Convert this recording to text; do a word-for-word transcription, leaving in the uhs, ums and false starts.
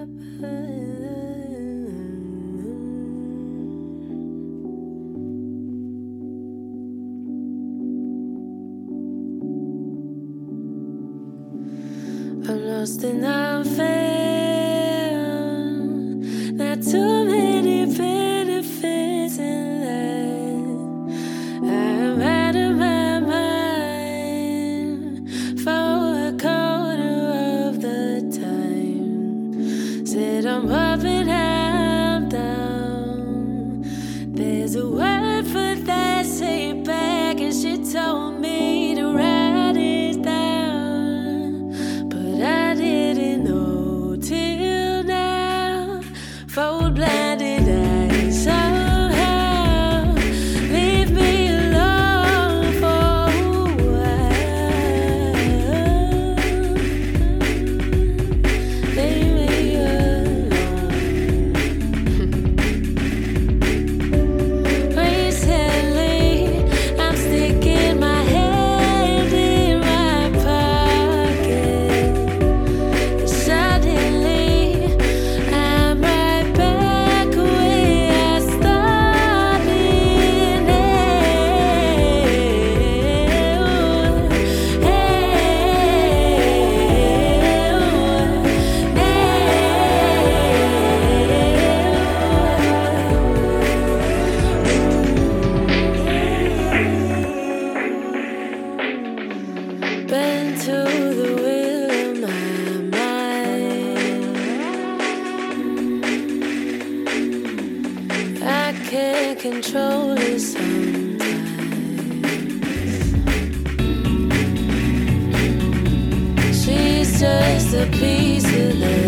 I'm lost and I'm found. Not too many benefits in life. I'm out of my mind for a quarter of the time. Said I'm up and I'm down. There's a word for that, say it back, and she told me to write it down. But I didn't know till now. Fold blinded eyes somehow leave me alone for a while. Leave me alone. Recently, I'm sticking my head in my pocket. Suddenly, I'm right back where I started. Bend to the will of my mind. I can't control it sometimes. She's just a piece of love.